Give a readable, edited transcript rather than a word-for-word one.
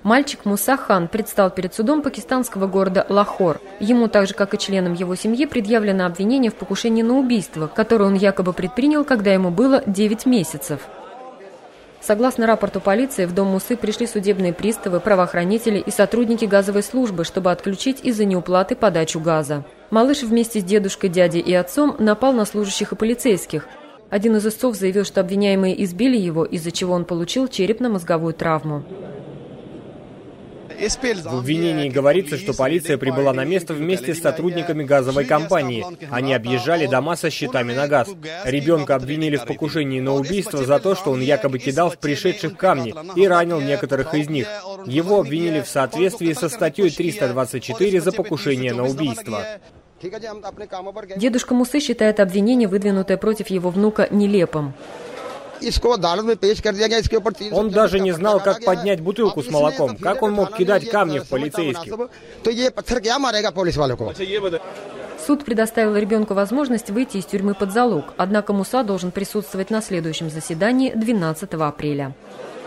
Мальчик Муса Хан предстал перед судом пакистанского города Лахор. Ему, так же как и членам его семьи, предъявлено обвинение в покушении на убийство, которое он якобы предпринял, когда ему было 9 месяцев. Согласно рапорту полиции, в дом Мусы пришли судебные приставы, правоохранители и сотрудники газовой службы, чтобы отключить из-за неуплаты подачу газа. Малыш вместе с дедушкой, дядей и отцом напал на служащих и полицейских. Один из истцов заявил, что обвиняемые избили его, из-за чего он получил черепно-мозговую травму. В обвинении говорится, что полиция прибыла на место вместе с сотрудниками газовой компании. Они объезжали дома со счетами на газ. Ребенка обвинили в покушении на убийство за то, что он якобы кидал в пришедших камни и ранил некоторых из них. Его обвинили в соответствии со статьей 324 за покушение на убийство. Дедушка Мусы считает обвинение, выдвинутое против его внука, нелепым. Он даже не знал, как поднять бутылку с молоком. Как он мог кидать камни в полицейских? Суд предоставил ребенку возможность выйти из тюрьмы под залог, однако Муса должен присутствовать на следующем заседании 12 апреля.